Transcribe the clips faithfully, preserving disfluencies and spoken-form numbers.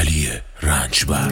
علی رنجبر.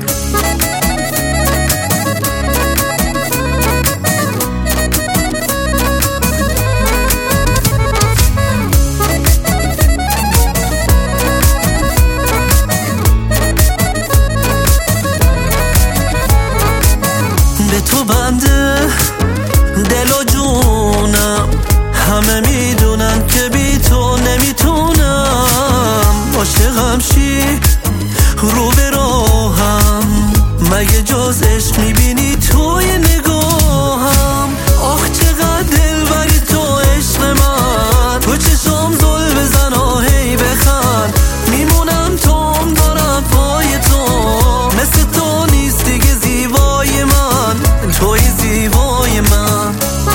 به تو بنده دل و جونم، همه میدونن که بی تو نمیتونم. عاشقم شی رو به راهم، مگه جز عشق میبینی توی نگاهم؟ آخ چقدر دلبری تو عشق من، تو چشم زل بزن و هی بخند. میمونم توم دارم پای تو، مثل تو نیست دیگه زیبای من، توی زیبای من.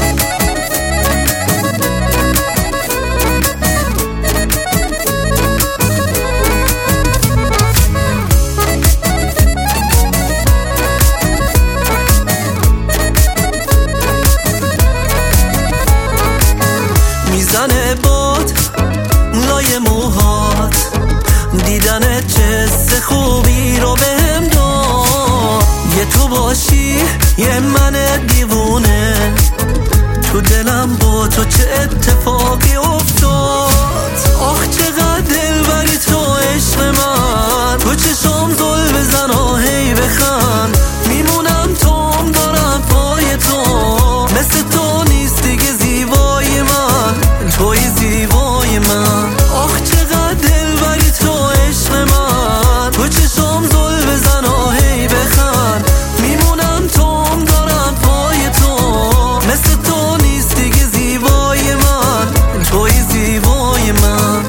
میزنه باد لای موهات، دیدن چه خوبی رو بهم داد. یه تو باشی یه من دیوونه، تو دلم با تو چه اتفاقی افتاد. آخ چقدر دلبری تو عشق من، تو چشم زل بزن و هی بخند. میمونم توم دارم پای تو، مثل تو نیست دیگه زیبای من، توی زیبای من. آخ چقدر دلبری تو عشق من، تو چشم زل بزن و هی بخند. میمونم توم دارم پای تو، مثل تو نیست دیگه زیبای من، توی زیبای من.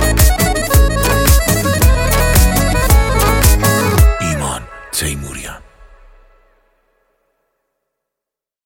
ایمان تیموریان.